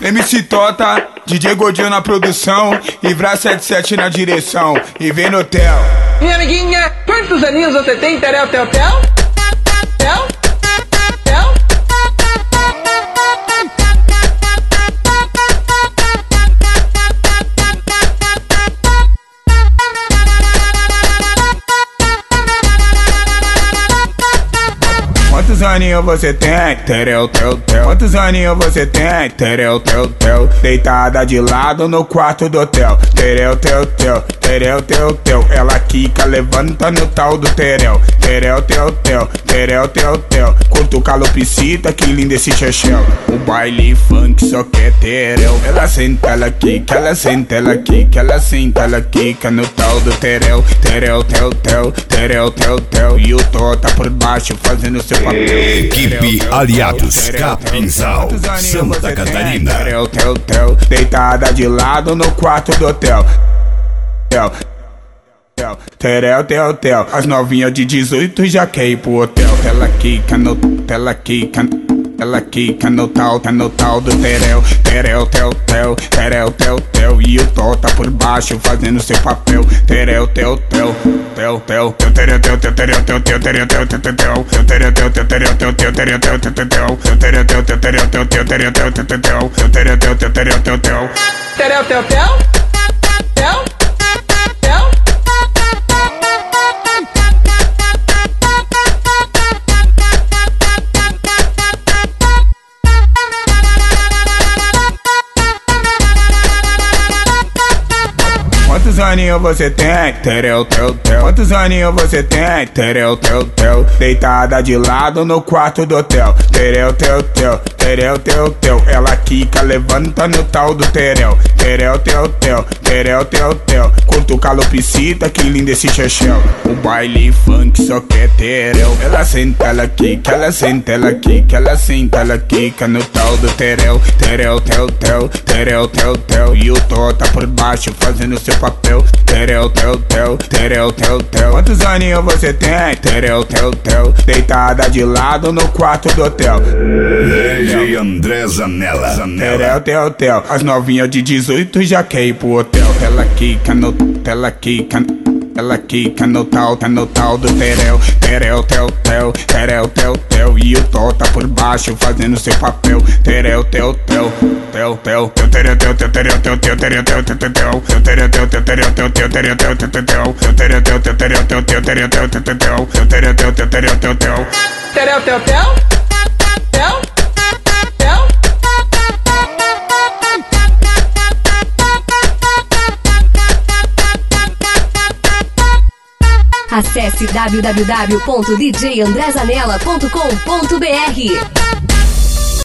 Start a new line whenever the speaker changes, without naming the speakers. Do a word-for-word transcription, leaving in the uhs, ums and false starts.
M C Tota, D J Godinho na produção e Vra setenta e sete na direção. E vem no hotel.
Minha amiguinha, quantos aninhos você tem, Terel, tel, tel? Tel? Tel?
Quantos aninhos você tem? Terel, tel, tel. Quantos aninhos você tem? Terel, tel, tel. Deitada de lado no quarto do hotel. Terel, tel, tel. Terel, tel, tel. Ela quica, levanta no tal do terel. Terel, tel, tel. Terel, tel, tel. Curto calopsita, que lindo esse chechel. O baile funk só quer terel. Ela senta, ela quica, ela senta, ela quica, ela senta, ela quica no tal do terel. Terel, tel, tel. Terel, tel, tel. E o Tota por baixo fazendo seu papel.
Equipe Aliados Capinzal, Santa Catarina.
Terel, tel, tel. Deitada de lado no quarto do hotel. Terel, tel, tel. As novinhas de dezoito já quer ir pro hotel. Ela quica no, ela quica, ela quica no tal, tá no tal do terel. Terel, tel, tel. Terel, tel, tel. E o Tota por baixo fazendo seu papel. Terel, tel, tel. Tel, tel, tel, terel, tel, tel, terel, tel, tel, terel, tel, tel, tel, tel, terel, tel, tel, terel, tel, tel, terel, tel, tel, tel, tel, terel, tel, tel, terel, tel, tel, terel, tel, tel, tel, tel, terel, tel, tel, terel, tel, tel.
Terel, tel, tel? Tel? Tel?
Quantos aninhos você tem? Terel, tel, tel. Quantos aninhos você tem? Terel, tel, tel. Deitada de lado no quarto do hotel. Terel, tel, tel. Terel, tel, tel. Ela quica, levanta no tal do terel. Terel, tel, tel. Terel, tel, tel. Curto calopsita, que lindo esse chechel. O baile funk só quer terel. Ela senta, ela quica, ela senta, ela quica, ela senta, ela quica no tal do terel. Terel, tel, tel. Terel, tel, tel. E o Tota por baixo fazendo seu papel. Terel, tel, tel. Terel, tel, tel. Quantos aninhos você tem? Terel, tel, tel. Deitada de lado no quarto do hotel.
D J André Zanella.
Terel, tel, tel. As novinhas de dezoito já quer ir pro hotel. Ela quica no, ela quica, ela quica no tal, tá no tal do terel. Terel, tel, tel. Terel, tel, tel. E o Tota por baixo fazendo seu papel. Terel, tel, tel. Tel, tel, tel, terel, tel, tel, terel, tel, tel, terel, tel, tel, tel, tel, terel, tel, tel, terel, tel, tel, terel, tel, tel, tel, tel, terel, tel, tel, terel, tel, tel, terel, tel, tel, tel, tel, terel, tel, tel, terel, tel, tel.
Terel, tel, tel? Tel? Tel?
Acesse w w w ponto d j andré zanella ponto com ponto b r.